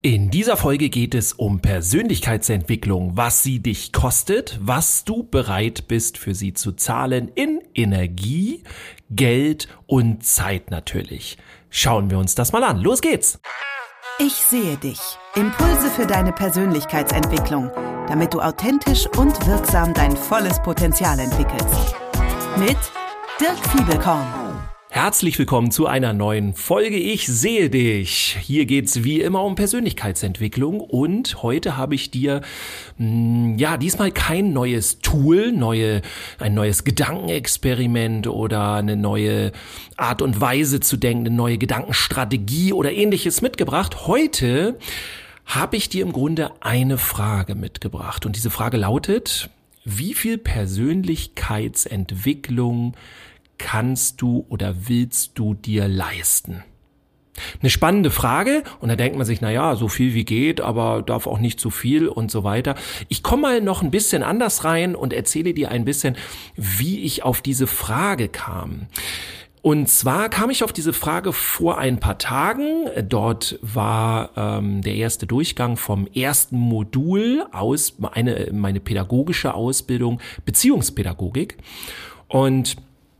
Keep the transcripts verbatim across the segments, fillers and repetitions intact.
In dieser Folge geht es um Persönlichkeitsentwicklung, was sie dich kostet, was du bereit bist für sie zu zahlen in Energie, Geld und Zeit natürlich. Schauen wir uns das mal an. Los geht's! Ich sehe dich. Impulse für deine Persönlichkeitsentwicklung, damit du authentisch und wirksam dein volles Potenzial entwickelst. Mit Dirk Fiebelkorn. Herzlich willkommen zu einer neuen Folge Ich sehe dich. Hier geht's wie immer um Persönlichkeitsentwicklung und heute habe ich dir mh, ja diesmal kein neues Tool, neue ein neues Gedankenexperiment oder eine neue Art und Weise zu denken, eine neue Gedankenstrategie oder ähnliches mitgebracht. Heute habe ich dir im Grunde eine Frage mitgebracht und diese Frage lautet: Wie viel Persönlichkeitsentwicklung kannst du oder willst du dir leisten? Eine spannende Frage und da denkt man sich, na ja, so viel wie geht, aber darf auch nicht zu viel und so weiter. Ich komme mal noch ein bisschen anders rein und erzähle dir ein bisschen, wie ich auf diese Frage kam. Und zwar kam ich auf diese Frage vor ein paar Tagen. Dort war ähm, der erste Durchgang vom ersten Modul aus, meine, meine pädagogische Ausbildung, Beziehungspädagogik. Und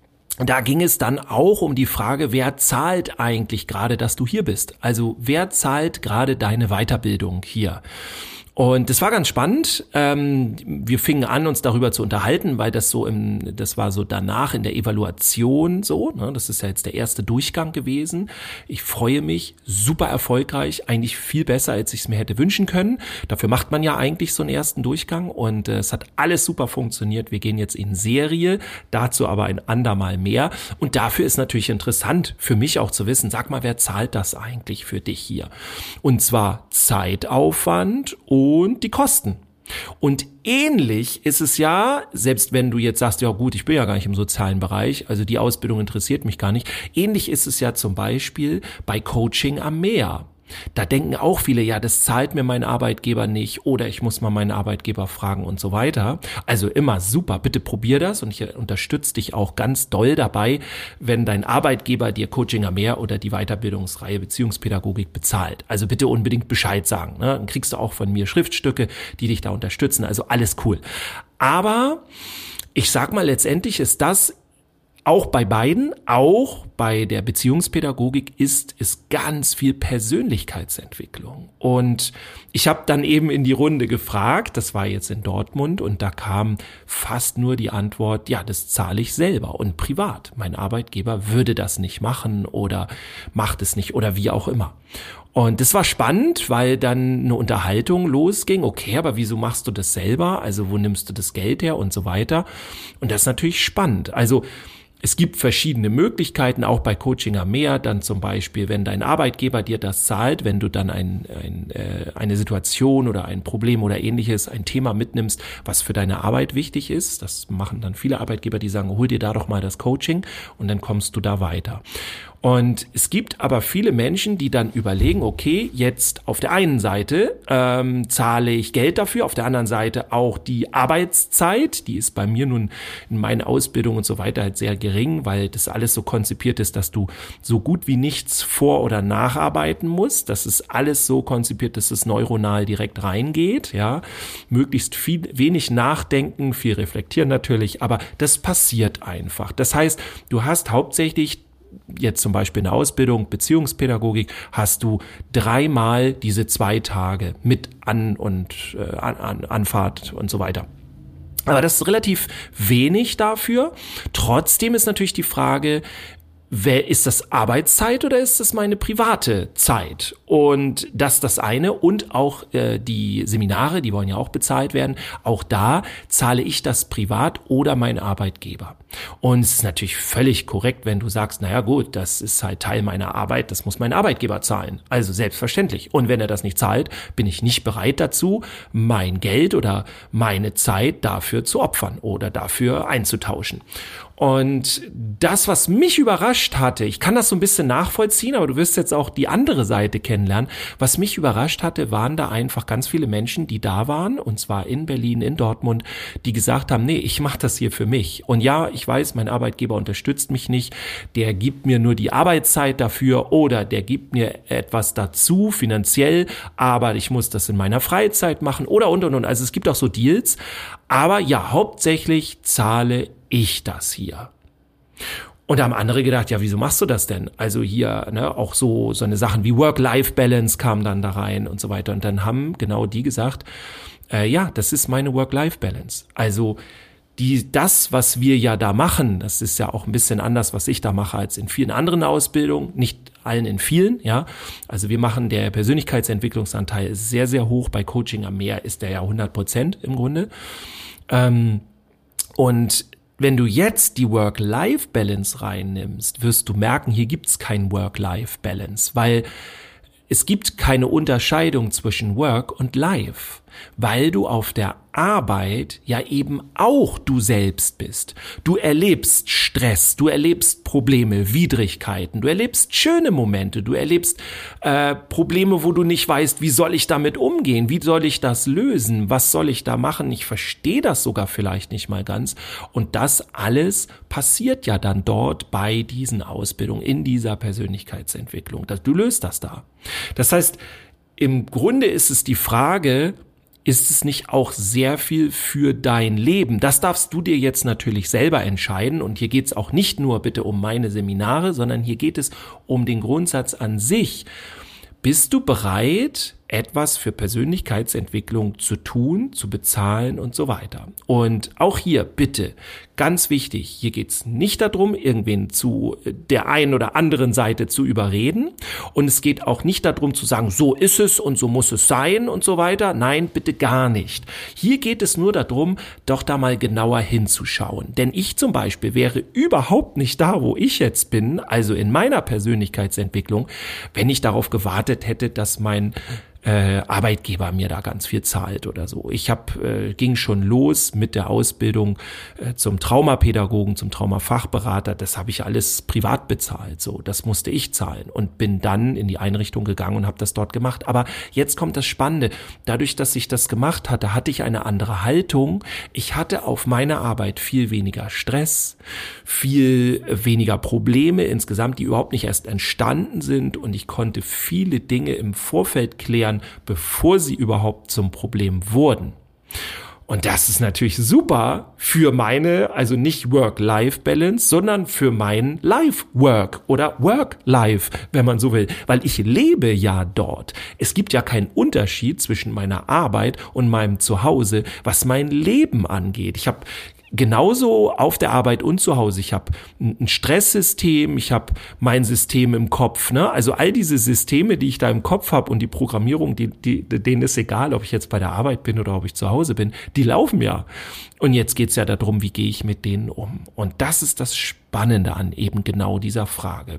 da ging es dann auch um die Frage, wer zahlt eigentlich gerade, dass du hier bist? Also wer zahlt gerade deine Weiterbildung hier? Und das war ganz spannend. Ähm, wir fingen an, uns darüber zu unterhalten, weil das so im, das war so danach in der Evaluation so. Ne? Das ist ja jetzt der erste Durchgang gewesen. Ich freue mich, super erfolgreich, eigentlich viel besser, als ich es mir hätte wünschen können. Dafür macht man ja eigentlich so einen ersten Durchgang und äh, es hat alles super funktioniert. Wir gehen jetzt in Serie, dazu aber ein andermal mehr. Und dafür ist natürlich interessant für mich auch zu wissen, sag mal, wer zahlt das eigentlich für dich hier? Und zwar Zeitaufwand und und die Kosten. Und ähnlich ist es ja, selbst wenn du jetzt sagst, ja gut, ich bin ja gar nicht im sozialen Bereich, also die Ausbildung interessiert mich gar nicht, ähnlich ist es ja zum Beispiel bei Coaching am Meer. Da denken auch viele, ja, das zahlt mir mein Arbeitgeber nicht oder ich muss mal meinen Arbeitgeber fragen und so weiter. Also immer super, bitte probier das und ich unterstütze dich auch ganz doll dabei, wenn dein Arbeitgeber dir Coaching am Meer oder die Weiterbildungsreihe Beziehungspädagogik bezahlt. Also bitte unbedingt Bescheid sagen, ne? Dann kriegst du auch von mir Schriftstücke, die dich da unterstützen, also alles cool. Aber ich sag mal, letztendlich ist das auch bei beiden, auch bei der Beziehungspädagogik ist es ganz viel Persönlichkeitsentwicklung. Und ich habe dann eben in die Runde gefragt, das war jetzt in Dortmund, und da kam fast nur die Antwort, ja, das zahle ich selber und privat. Mein Arbeitgeber würde das nicht machen oder macht es nicht oder wie auch immer. Und das war spannend, weil dann eine Unterhaltung losging. Okay, aber wieso machst du das selber? Also wo nimmst du das Geld her und so weiter? Und das ist natürlich spannend. Also es gibt verschiedene Möglichkeiten, auch bei Coaching am Meer, dann zum Beispiel, wenn dein Arbeitgeber dir das zahlt, wenn du dann ein, ein, äh, eine Situation oder ein Problem oder ähnliches, ein Thema mitnimmst, was für deine Arbeit wichtig ist. Das machen dann viele Arbeitgeber, die sagen, hol dir da doch mal das Coaching und dann kommst du da weiter. Und es gibt aber viele Menschen, die dann überlegen, okay, jetzt auf der einen Seite ähm, zahle ich Geld dafür, auf der anderen Seite auch die Arbeitszeit, die ist bei mir nun in meinen Ausbildungen und so weiter halt sehr gering, weil das alles so konzipiert ist, dass du so gut wie nichts vor- oder nacharbeiten musst. Das ist alles so konzipiert, dass es neuronal direkt reingeht, ja, möglichst viel, wenig nachdenken, viel reflektieren natürlich, aber das passiert einfach. Das heißt, du hast hauptsächlich jetzt zum Beispiel in der Ausbildung Beziehungspädagogik hast du dreimal diese zwei Tage mit An- und äh, An- An- Anfahrt und so weiter. Aber das ist relativ wenig dafür. Trotzdem ist natürlich die Frage, wer, ist das Arbeitszeit oder ist das meine private Zeit? Und das ist das eine. Und auch äh, die Seminare, die wollen ja auch bezahlt werden. Auch da zahle ich das privat oder mein Arbeitgeber. Und es ist natürlich völlig korrekt, wenn du sagst, naja gut, das ist halt Teil meiner Arbeit, das muss mein Arbeitgeber zahlen. Also selbstverständlich. Und wenn er das nicht zahlt, bin ich nicht bereit dazu, mein Geld oder meine Zeit dafür zu opfern oder dafür einzutauschen. Und das, was mich überrascht hatte, ich kann das so ein bisschen nachvollziehen, aber du wirst jetzt auch die andere Seite kennen, kennenlernen. Was mich überrascht hatte, waren da einfach ganz viele Menschen, die da waren, und zwar in Berlin, in Dortmund, die gesagt haben, nee, ich mache das hier für mich. Und ja, ich weiß, mein Arbeitgeber unterstützt mich nicht, der gibt mir nur die Arbeitszeit dafür oder der gibt mir etwas dazu finanziell, aber ich muss das in meiner Freizeit machen oder und und und. Also es gibt auch so Deals, aber ja, hauptsächlich zahle ich das hier. Und da haben andere gedacht, ja, wieso machst du das denn? Also hier, ne, auch so, so eine Sachen wie Work-Life-Balance kamen dann da rein und so weiter. Und dann haben genau die gesagt, äh, ja, das ist meine Work-Life-Balance. Also die, das, was wir ja da machen, das ist ja auch ein bisschen anders, was ich da mache, als in vielen anderen Ausbildungen. Nicht allen, in vielen, ja. Also wir machen, der Persönlichkeitsentwicklungsanteil ist sehr, sehr hoch. Bei Coaching am Meer ist der ja hundert Prozent im Grunde. Ähm, und wenn du jetzt die Work-Life-Balance reinnimmst, wirst du merken, hier gibt's kein Work-Life-Balance, weil es gibt keine Unterscheidung zwischen Work und Life, weil du auf der Arbeit ja eben auch du selbst bist. Du erlebst Stress, du erlebst Probleme, Widrigkeiten, du erlebst schöne Momente, du erlebst äh, Probleme, wo du nicht weißt, wie soll ich damit umgehen, wie soll ich das lösen, was soll ich da machen, ich verstehe das sogar vielleicht nicht mal ganz. Und das alles passiert ja dann dort bei diesen Ausbildungen, in dieser Persönlichkeitsentwicklung. Du löst das da. Das heißt, im Grunde ist es die Frage, ist es nicht auch sehr viel für dein Leben? Das darfst du dir jetzt natürlich selber entscheiden. Und hier geht es auch nicht nur bitte um meine Seminare, sondern hier geht es um den Grundsatz an sich. Bist du bereit, etwas für Persönlichkeitsentwicklung zu tun, zu bezahlen und so weiter? Und auch hier bitte, ganz wichtig, hier geht's nicht darum, irgendwen zu der einen oder anderen Seite zu überreden. Und es geht auch nicht darum zu sagen, so ist es und so muss es sein und so weiter. Nein, bitte gar nicht. Hier geht es nur darum, doch da mal genauer hinzuschauen. Denn ich zum Beispiel wäre überhaupt nicht da, wo ich jetzt bin, also in meiner Persönlichkeitsentwicklung, wenn ich darauf gewartet hätte, dass mein Äh, Arbeitgeber mir da ganz viel zahlt oder so. Ich hab, äh, ging schon los mit der Ausbildung äh, zum Traumapädagogen, zum Traumafachberater. Das habe ich alles privat bezahlt. So, das musste ich zahlen und bin dann in die Einrichtung gegangen und habe das dort gemacht. Aber jetzt kommt das Spannende. Dadurch, dass ich das gemacht hatte, hatte ich eine andere Haltung. Ich hatte auf meiner Arbeit viel weniger Stress, viel weniger Probleme insgesamt, die überhaupt nicht erst entstanden sind. Und ich konnte viele Dinge im Vorfeld klären, bevor sie überhaupt zum Problem wurden. Und das ist natürlich super für meine, also nicht Work-Life-Balance, sondern für mein Life-Work oder Work-Life, wenn man so will, weil ich lebe ja dort. Es gibt ja keinen Unterschied zwischen meiner Arbeit und meinem Zuhause, was mein Leben angeht. Ich habe genauso auf der Arbeit und zu Hause. Ich habe ein Stresssystem, ich habe mein System im Kopf, ne? Also all diese Systeme, die ich da im Kopf habe und die Programmierung, die, die, denen ist egal, ob ich jetzt bei der Arbeit bin oder ob ich zu Hause bin, die laufen ja. Und jetzt geht's ja darum, wie gehe ich mit denen um? Und das ist das Spannende an eben genau dieser Frage.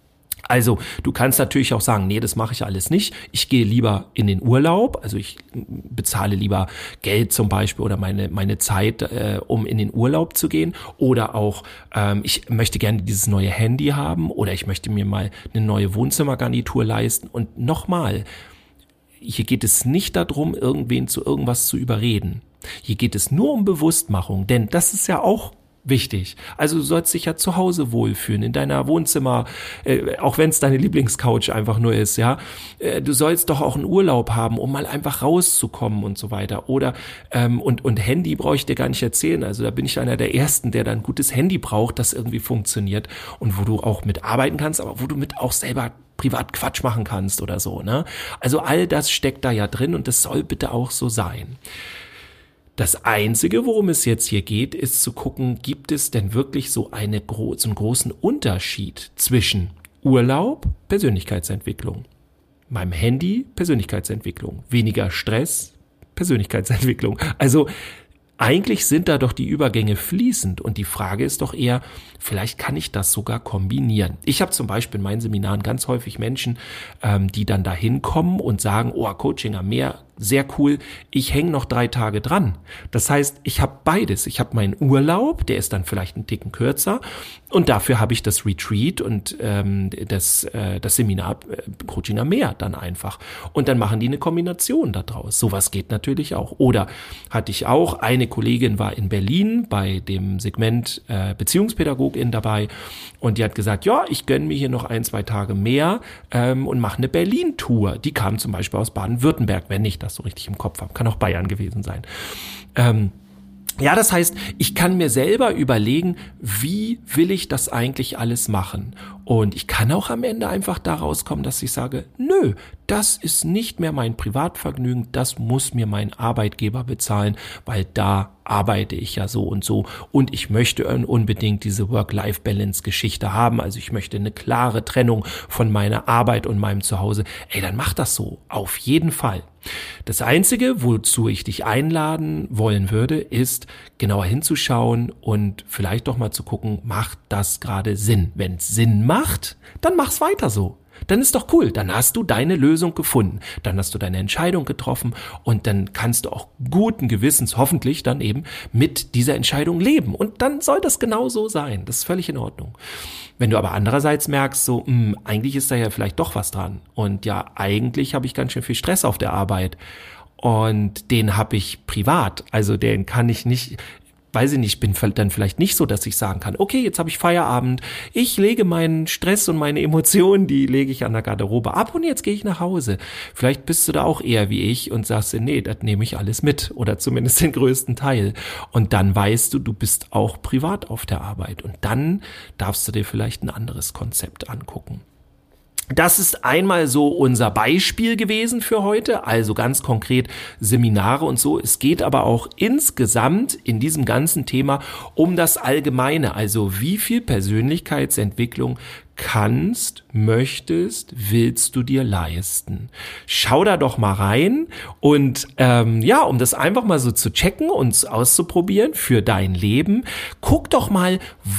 Also du kannst natürlich auch sagen, nee, das mache ich alles nicht. Ich gehe lieber in den Urlaub, also ich bezahle lieber Geld zum Beispiel oder meine meine Zeit, äh, um in den Urlaub zu gehen. Oder auch, ähm, ich möchte gerne dieses neue Handy haben oder ich möchte mir mal eine neue Wohnzimmergarnitur leisten. Und nochmal, hier geht es nicht darum, irgendwen zu irgendwas zu überreden. Hier geht es nur um Bewusstmachung, denn das ist ja auch wichtig. Also du sollst dich ja zu Hause wohlfühlen, in deiner Wohnzimmer, äh, auch wenn es deine Lieblingscouch einfach nur ist, ja. Äh, du sollst doch auch einen Urlaub haben, um mal einfach rauszukommen und so weiter. Oder ähm, und und Handy brauche ich dir gar nicht erzählen. Also da bin ich einer der Ersten, der dann ein gutes Handy braucht, das irgendwie funktioniert und wo du auch mit arbeiten kannst, aber wo du mit auch selber privat Quatsch machen kannst oder so, ne? Also all das steckt da ja drin und das soll bitte auch so sein. Das Einzige, worum es jetzt hier geht, ist zu gucken, gibt es denn wirklich so, eine, so einen großen Unterschied zwischen Urlaub, Persönlichkeitsentwicklung, meinem Handy, Persönlichkeitsentwicklung, weniger Stress, Persönlichkeitsentwicklung. Also eigentlich sind da doch die Übergänge fließend und die Frage ist doch eher, vielleicht kann ich das sogar kombinieren. Ich habe zum Beispiel in meinen Seminaren ganz häufig Menschen, ähm, die dann da hinkommen und sagen, oh, Coaching am Meer, sehr cool, ich hänge noch drei Tage dran. Das heißt, ich habe beides. Ich habe meinen Urlaub, der ist dann vielleicht einen Ticken kürzer und dafür habe ich das Retreat und ähm, das, äh, das Seminar äh, Coaching am Meer dann einfach. Und dann machen die eine Kombination daraus. Sowas geht natürlich auch. Oder hatte ich auch, eine Kollegin war in Berlin bei dem Segment äh, Beziehungspädagogin dabei und die hat gesagt, ja, ich gönne mir hier noch ein, zwei Tage mehr ähm, und mache eine Berlin-Tour. Die kam zum Beispiel aus Baden-Württemberg, wenn ich das so richtig im Kopf habe. Kann auch Bayern gewesen sein. Ähm, ja, das heißt, ich kann mir selber überlegen, wie will ich das eigentlich alles machen? Und ich kann auch am Ende einfach da rauskommen, dass ich sage, nö, das ist nicht mehr mein Privatvergnügen, das muss mir mein Arbeitgeber bezahlen, weil da arbeite ich ja so und so und ich möchte unbedingt diese Work-Life-Balance-Geschichte haben, also ich möchte eine klare Trennung von meiner Arbeit und meinem Zuhause. Ey, dann mach das so, auf jeden Fall. Das Einzige, wozu ich dich einladen wollen würde, ist genauer hinzuschauen und vielleicht doch mal zu gucken, macht das gerade Sinn? Wenn es Sinn macht, dann mach's weiter so. Dann ist doch cool, dann hast du deine Lösung gefunden, dann hast du deine Entscheidung getroffen und dann kannst du auch guten Gewissens hoffentlich dann eben mit dieser Entscheidung leben und dann soll das genau so sein, das ist völlig in Ordnung. Wenn du aber andererseits merkst, so mh, eigentlich ist da ja vielleicht doch was dran und ja, eigentlich habe ich ganz schön viel Stress auf der Arbeit und den habe ich privat, also den kann ich nicht... Weiß ich nicht, bin dann vielleicht nicht so, dass ich sagen kann, okay, jetzt habe ich Feierabend, ich lege meinen Stress und meine Emotionen, die lege ich an der Garderobe ab und jetzt gehe ich nach Hause. Vielleicht bist du da auch eher wie ich und sagst dir, nee, das nehme ich alles mit oder zumindest den größten Teil. Und dann weißt du, du bist auch privat auf der Arbeit und dann darfst du dir vielleicht ein anderes Konzept angucken. Das ist einmal so unser Beispiel gewesen für heute, also ganz konkret Seminare und so. Es geht aber auch insgesamt in diesem ganzen Thema um das Allgemeine, also wie viel Persönlichkeitsentwicklung kannst, möchtest, willst du dir leisten. Schau da doch mal rein und ähm, ja, um das einfach mal so zu checken und auszuprobieren für dein Leben, guck doch mal,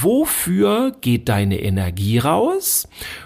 wofür geht deine Energie raus,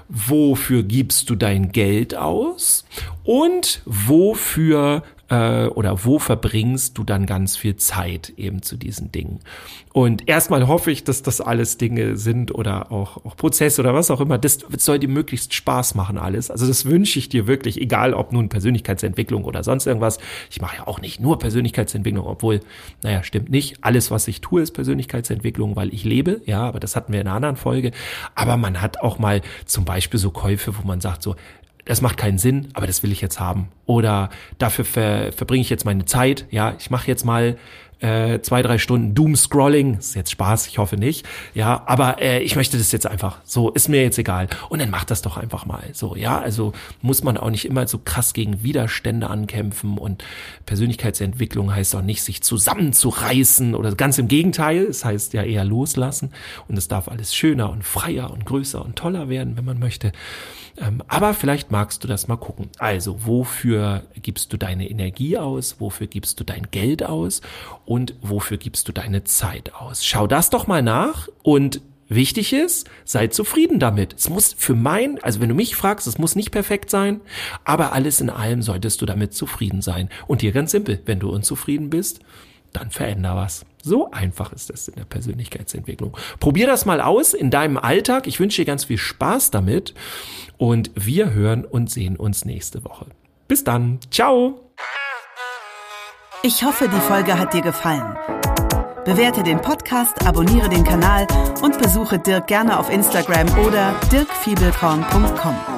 wofür gibst du dein Geld aus und wofür äh, oder wo verbringst du dann ganz viel Zeit eben zu diesen Dingen. Und erstmal hoffe ich, dass das alles Dinge sind oder auch, auch Prozesse oder was auch immer. Das soll dir möglichst Spaß machen alles. Also das wünsche ich dir wirklich, egal ob nun Persönlichkeitsentwicklung oder sonst irgendwas. Ich mache ja auch nicht nur Persönlichkeitsentwicklung, obwohl, naja, stimmt nicht. Alles, was ich tue, ist Persönlichkeitsentwicklung, weil ich lebe. Ja, aber das hatten wir in einer anderen Folge. Aber man hat auch mal zum Beispiel so Käufe, wo man sagt so, das macht keinen Sinn, aber das will ich jetzt haben. Oder dafür ver, verbringe ich jetzt meine Zeit. Ja, ich mache jetzt mal äh, zwei, drei Stunden Doom-Scrolling. Das ist jetzt Spaß, ich hoffe nicht. Ja, aber äh, ich möchte das jetzt einfach. So, ist mir jetzt egal. Und dann mach das doch einfach mal. So, ja, also muss man auch nicht immer so krass gegen Widerstände ankämpfen. Und Persönlichkeitsentwicklung heißt auch nicht, sich zusammenzureißen oder ganz im Gegenteil. Es heißt ja eher loslassen. Und es darf alles schöner und freier und größer und toller werden, wenn man möchte. Ähm, aber vielleicht magst du das mal gucken. Also, wofür gibst du deine Energie aus? Wofür gibst du dein Geld aus? Und wofür gibst du deine Zeit aus? Schau das doch mal nach und wichtig ist, sei zufrieden damit. Es muss für mein, also wenn du mich fragst, es muss nicht perfekt sein, aber alles in allem solltest du damit zufrieden sein. Und hier ganz simpel, wenn du unzufrieden bist, dann veränder was. So einfach ist das in der Persönlichkeitsentwicklung. Probier das mal aus in deinem Alltag. Ich wünsche dir ganz viel Spaß damit und wir hören und sehen uns nächste Woche. Bis dann. Ciao. Ich hoffe, die Folge hat dir gefallen. Bewerte den Podcast, abonniere den Kanal und besuche Dirk gerne auf Instagram oder dirk fiebelkorn punkt com.